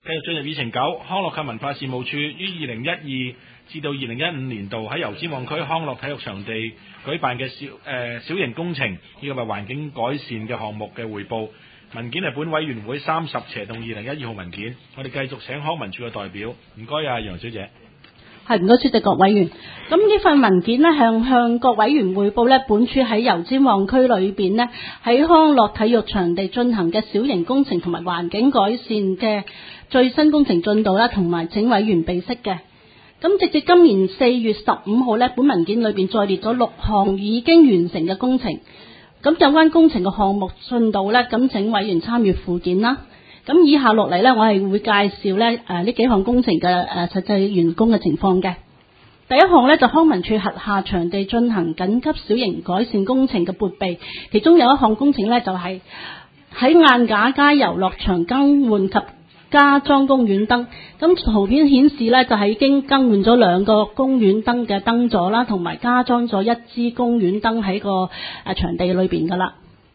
繼續進入議程9，康樂及文化事務處於2012至到2015年度喺油尖旺區康樂體育場地舉辦嘅小型工程以及環境改善嘅項目嘅匯報。文件係本委員會30/2012號文件。我哋繼續請康文署嘅代表，唔該啊楊小姐。 係，唔該，主席各委員。咁呢份文件呢，向各委員匯報呢，本署喺油尖旺區裏邊呢，喺康樂體育場地進行嘅小型工程同埋環境改善嘅最新工程進度啦，同埋請委員備悉嘅。咁直至今年4月15號呢，本文件裏邊再列咗6項已經完成嘅工程。咁有關工程嘅項目進度呢，咁請委員參閱附件啦。咁以下落嚟呢，我係會介紹呢幾項工程嘅實際完工嘅情況嘅。第一項呢，就康文署轄下場地進行緊急小型改善工程嘅撥備，其中有一項工程呢，就係喺晏架街遊樂場更換及加裝公園燈。咁圖片顯示呢，就係已經更換咗2個公園燈嘅燈座啦，同埋加裝咗1支公園燈喺個場地裏邊噶啦。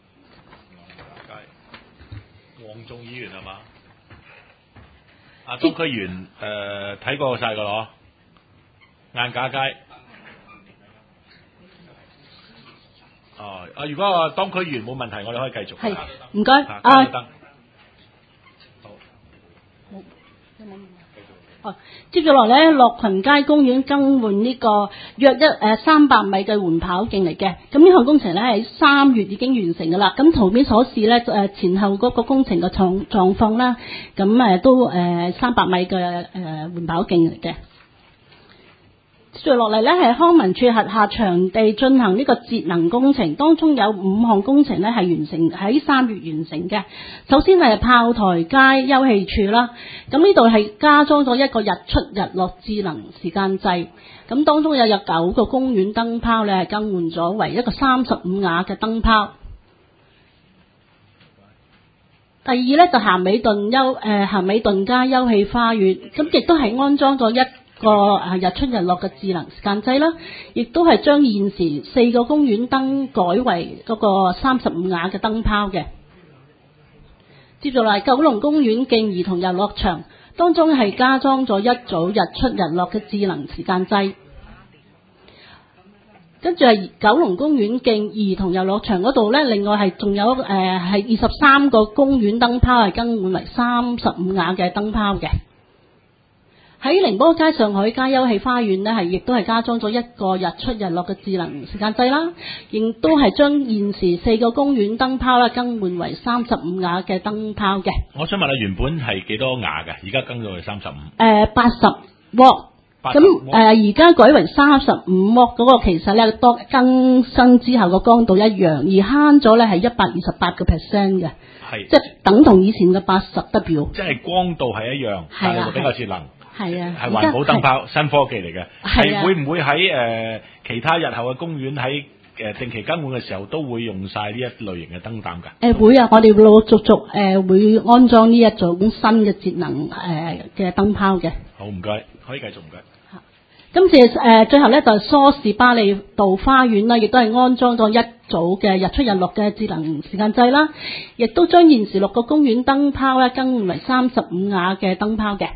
黃仲議員係嘛？阿當區員睇過晒噶咯，晏架街。如果當區員冇問題，我哋可以繼續。 係，唔該。接住落嚟樂群街公園更換呢個約300米嘅緩跑徑嚟嘅。咁呢項工程咧喺3月已經完成噶啦。咁圖片所示咧前後嗰個工程嘅狀況啦，咁都300米嘅緩跑徑嚟嘅。接住落嚟咧係康文署轄下場地進行呢個節能工程，當中有5項工程咧係完成喺3月完成嘅。首先係炮台街休憩處啦，咁呢度係加裝咗一個日出日落智能時間掣，咁當中有9個公園燈泡咧係更換咗為一個35瓦嘅燈泡。第二咧就咸美頓街休憩花園，咁亦都係安裝咗一個日出日落嘅智能時間掣啦，亦都係將現時4個公園燈改為嗰個35瓦嘅燈泡嘅。接住嚟九龍公園徑兒童遊樂場當中係加裝咗一組日出日落嘅智能時間掣。跟住係九龍公園徑兒童遊樂場嗰度呢，另外係仲有係23個公園燈泡係更換為35瓦嘅燈泡嘅。喺寧波街上海街休憩花園呢，係亦都係加裝咗一個日出日落嘅智能時間掣啦，亦都係將現時4個公園燈泡啦更換為35瓦嘅燈泡嘅。 我想問下原本係幾多瓦嘅？而家更咗去35。 80瓦。咁而家改為35瓦嗰個其實咧多更新之後個光度一樣，而慳咗咧係128%嘅。係。即係等同以前嘅80W。即係光度係一樣，但係比較節能。係啊，係環保燈泡，新科技嚟嘅。係會唔會喺其他日後嘅公園喺定期更換嘅時候都會用晒呢一類型嘅燈膽㗎？會啊，我哋陸陸續續會安裝呢一種新嘅節能嘅燈泡嘅。好，唔該，可以繼續唔該。今次最後咧就係梳士巴利道花園啦，亦都係安裝咗一組嘅日出日落嘅智能時間掣啦，亦都將現時6個公園燈泡咧更換為35瓦嘅燈泡嘅。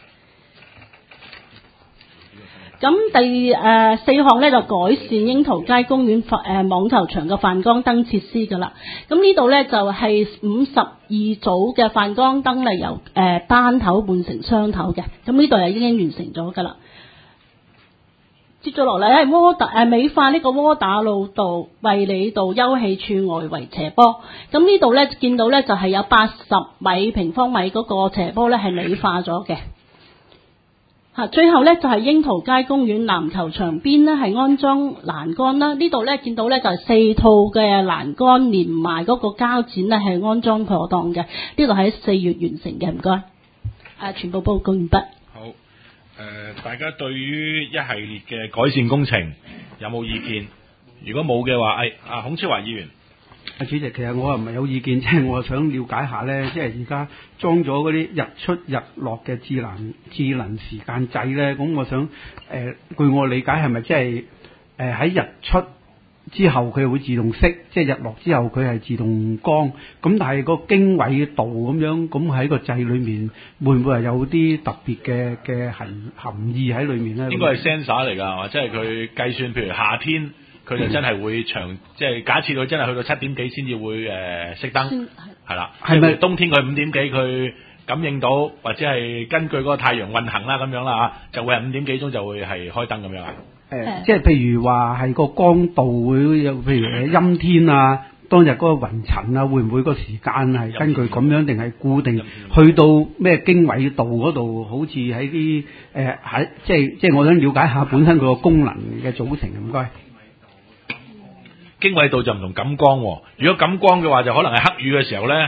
咁第4項咧就改善櫻桃街公園網球場嘅泛光燈設施㗎啦。咁呢度咧就係52組嘅泛光燈咧由單頭換成雙頭嘅。咁呢度已經完成咗㗎啦。接住落嚟係美化呢個窩打老道衛理道休憩處外圍斜坡。咁呢度咧見到咧就係有80平方米嗰個斜坡咧係美化咗嘅。最後咧就係櫻桃街公園籃球場邊咧係安裝欄杆啦。呢度咧見到咧就係4套嘅欄杆連埋嗰個膠剪咧係安裝妥當嘅。呢度喺4月完成嘅，唔該。全部報告完畢。好，大家對於一系列嘅改善工程有冇意見？如果冇嘅話，孔超華議員。 主席，其實我又唔係有意見，即係我想了解下咧，即係而家裝咗嗰啲日出日落嘅智能時間掣咧，咁我想據我理解係咪即係喺日出之後佢會自動熄，即係日落之後佢係自動光。咁但係個經緯度咁樣，咁喺個掣裏面會唔會係有啲特別嘅含義喺裏面咧？ 應該係 sensor 嚟㗎，或者係佢計算，譬如夏天佢就真係會長，即係假設佢真係去到7點幾先至會熄燈，係啦。係咪冬天佢5點幾佢感應到，或者係根據嗰個太陽運行啦咁樣啦嚇，就會係5點幾鐘就會係開燈咁樣啊？ 即係譬如話係個光度會有，譬如陰天啊，當日嗰個雲層啊，會唔會個時間係根據咁樣，定係固定去到咩經緯度嗰度？好似喺啲喺即係我想了解下本身佢個功能嘅組成。唔該。 經緯度就唔同感光喎。如果感光嘅話，就可能係黑雨嘅時候咧，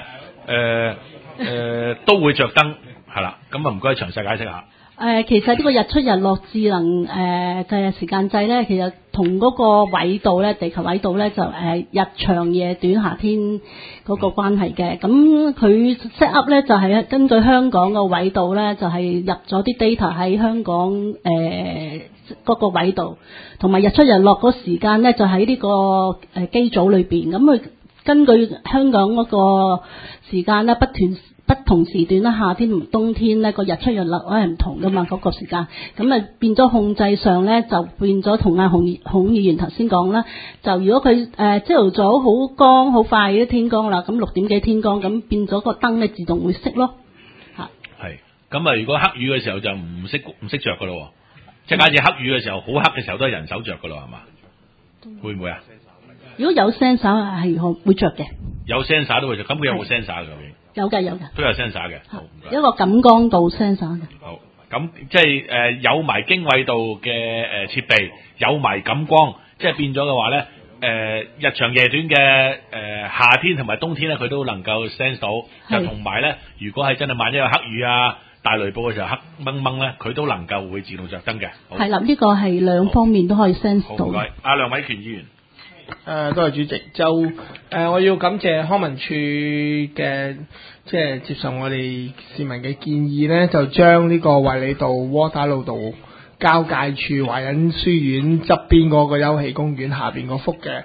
都會着燈，係啦。咁啊唔該詳細解釋下。 其實呢個日出日落智能嘅時間掣咧，其實同嗰個緯度咧，地球緯度咧就日長夜短夏天嗰個關係嘅。咁佢 set up 咧就係根據香港個緯度咧，就係入咗啲 data 喺香港嗰個緯度，同埋日出日落嗰時間咧就喺呢個機組裏邊。咁佢根據香港嗰個時間咧不同時段啦，夏天同冬天咧個日出日落咧係唔同噶嘛，嗰個時間，咁啊變咗控制上咧就變咗同阿孔議員頭先講啦，就如果佢朝頭早好光好快啲天光啦，咁6點幾天光，咁變咗個燈咧自動會熄咯，嚇。係， 咁啊如果黑雨嘅時候就唔熄着噶咯，即係假設黑雨嘅時候好黑嘅時候都係人手着噶咯，係嘛？會唔會啊？ 如果有 sensor 係會着嘅。有 sensor 都會着，咁佢有冇 sensor 嘅？ 有嘅， 都有 sensor 嘅， 一個感光度 sensor 嘅。 好，咁即係有埋經緯度嘅設備，有埋感光，即係變咗嘅話咧，日長夜短嘅夏天同埋冬天咧，佢都能夠 sense 到。就同埋咧，如果係真係萬一有黑雨啊、大雷暴嘅時候黑掹掹咧，佢都能夠會自動着燈嘅。係啦， 呢個係兩方面都可以 sense 到。 唔該，阿梁偉權議員。 多謝主席。就我要感謝康文署嘅即係接受我哋市民嘅建議咧，就將呢個衛理道窩打老道交界處華仁書院側邊嗰個休憩公園下邊嗰幅嘅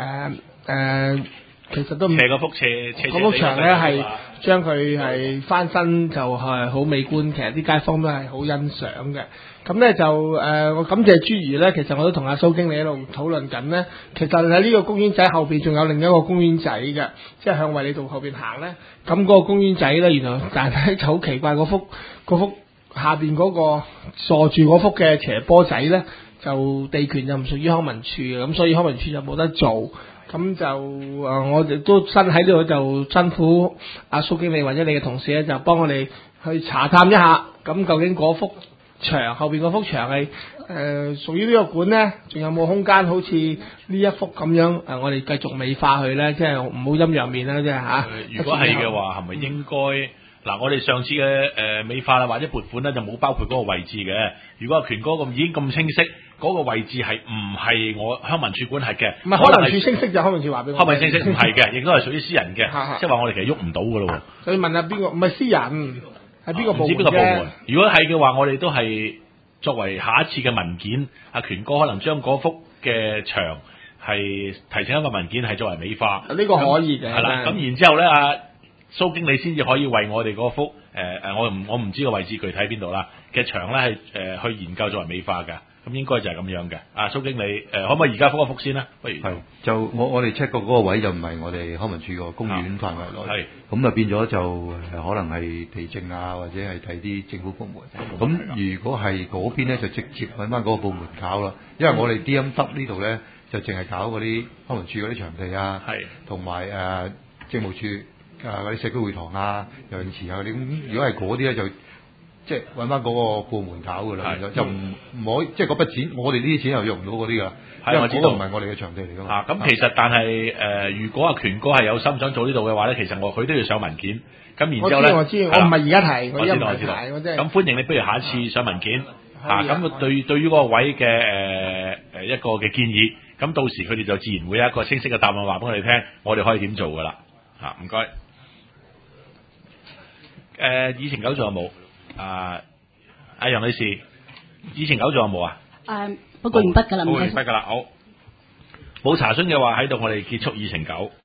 其實都唔斜嗰幅牆咧係將佢係翻新，就係好美觀，其實啲街坊都係好欣賞嘅。咁咧就我感謝朱怡咧，其實我都同阿蘇經理喺度討論緊咧。其實喺呢個公園仔後邊仲有另一個公園仔嘅，即係向衛理道後邊行咧。咁嗰個公園仔咧，原來但係就好奇怪，嗰幅下邊嗰個鎖住嗰幅嘅斜坡仔咧，就地權就唔屬於康文署嘅，咁所以康文署就冇得做。咁就我哋都新喺呢度就辛苦阿蘇經理或者你嘅同事咧，就幫我哋去查探一下，咁究竟嗰幅牆後邊嗰幅牆係屬於呢個館咧，仲有冇空間好似呢一幅咁樣我哋繼續美化佢咧，即係唔好陰陽面啦，即係嚇。 如果係嘅話，係咪應該嗱？我哋上次嘅美化啦或者撥款咧，就冇包括嗰個位置嘅。如果阿權哥咁已經咁清晰，嗰個位置係唔係我康文署管轄嘅？ 唔係康文署清晰就康文署話俾我。 康文清晰唔係嘅，亦都係屬於私人嘅，即係話我哋其實喐唔到噶咯。 所以問下邊個？唔係私人。係邊個部門？ 唔知邊個部門？如果係嘅話，我哋都係作為下一次嘅文件，阿權哥可能將嗰幅嘅牆係提醒一個文件，係作為美化。 呢個可以嘅。 係啦，咁然之後咧，阿蘇經理先至可以為我哋嗰幅我唔知個位置具體喺邊度啦嘅牆咧係去研究作為美化嘅。咁應該就係咁樣嘅。蘇經理，可唔可以而家覆一覆先啦？不如係就我哋 check 過嗰個位就唔係我哋康文署個公園範圍內，咁啊變咗就可能係地政啊，或者係睇啲政府部門。咁如果係嗰邊咧，就直接揾翻嗰個部門搞啦。因為我哋 DMW 呢度咧就淨係搞嗰啲康文署嗰啲場地啊，同埋政務處嗰啲社區會堂啊、游泳池啊嗰啲。咁如果係嗰啲咧就即係揾翻嗰個部門搞噶啦，就唔可以即係嗰筆錢，我哋呢啲錢又用唔到嗰啲噶，因為嗰個唔係我哋嘅場地嚟噶嘛。 咁其實但係如果阿權哥係有心想做呢度嘅話咧，其實佢都要上文件。咁然之後咧， 我知，我唔係而家提， 我知道。咁歡迎你，不如下一次上文件。咁對於嗰個位嘅一個嘅建議，咁到時佢哋就自然會有一個清晰嘅答案話俾我哋聽，我哋可以點做噶啦。唔該。議程9仲有冇？阿楊女士，議程9仲有冇啊？ 不過完畢㗎啦，唔該。 完畢㗎啦，好。 冇查詢嘅話喺度，我哋結束議程9。